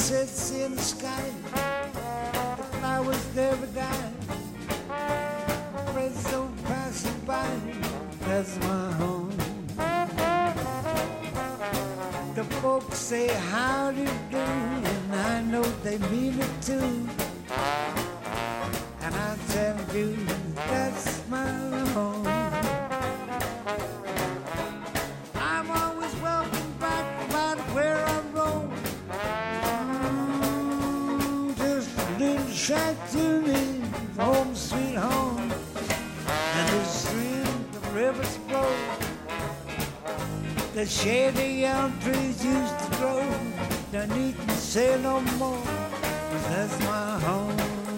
sits in the sky. The flowers never die. Friends don't pass it by. That's my home. The folks say how do you do, and I know they mean it too. And I tell you that's my home. I'm always welcome back no matter where I roam. Just a little shack to me, home sweet home. And the stream, the rivers flow. The shady elm trees used to grow. Don't need to say no more, 'cause that's my home.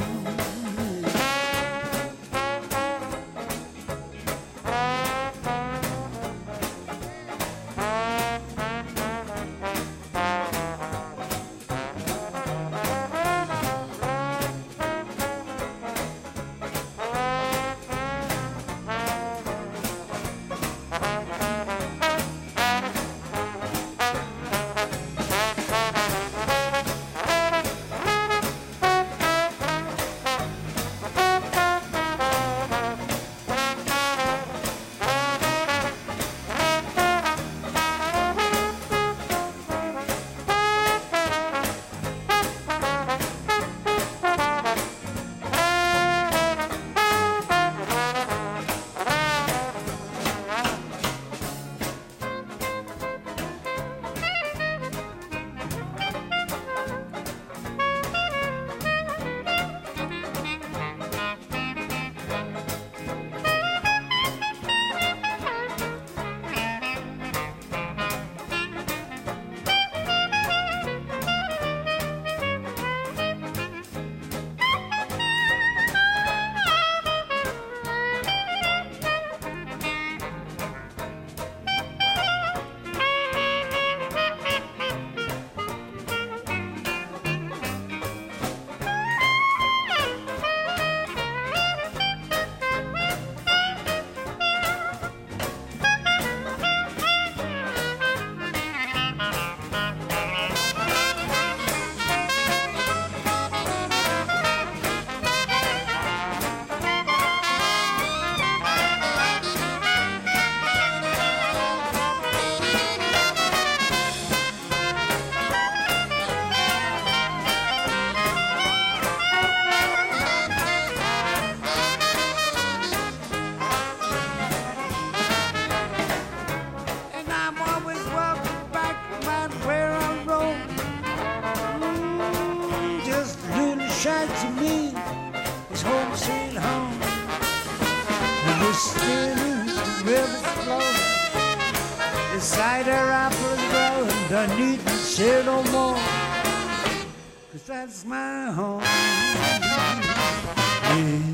Shack to me is home sweet home. And the streams, the rivers flow. The cider apples grow. And I need to say no more, 'cause that's my home. Yeah.